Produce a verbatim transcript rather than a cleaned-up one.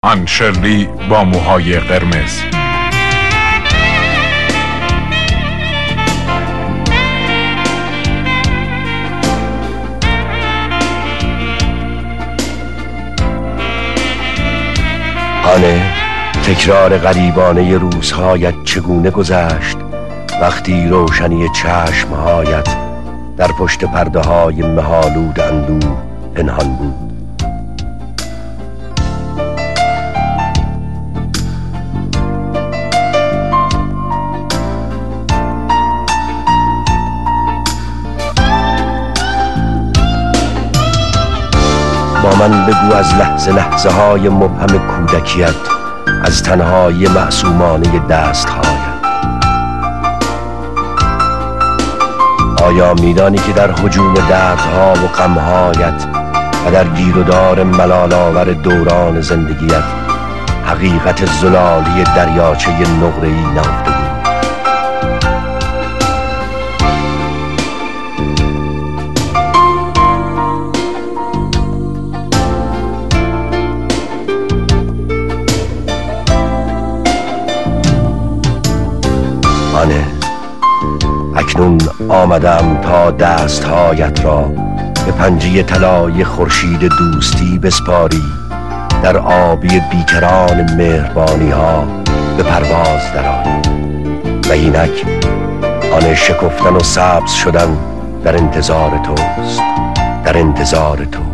آن شرلی با موهای قرمز. آنه تکرار غریبانه روزهایت چگونه گذشت وقتی روشنی چشمهایت در پشت پرده های مه‌آلود اندوه پنهان بود. با من بگو از لحظه لحظه های مبهم کودکیت، از تنهایی معصومانه دستهایت. آیا میدانی که در هجوم دردها و غمهایت و در گیر و دار ملال آور دوران زندگیت حقیقت زلالی دریاچه نقره‌ای نهفته بود؟ آنه اکنون آمدم تا دستهایت را به پنجه طلای خورشید دوستی بسپاری، در آبی بیکران مهربانی ها به پرواز درآیی و اینک آن شکفتن و سبز شدن در انتظار توست، در انتظار تو.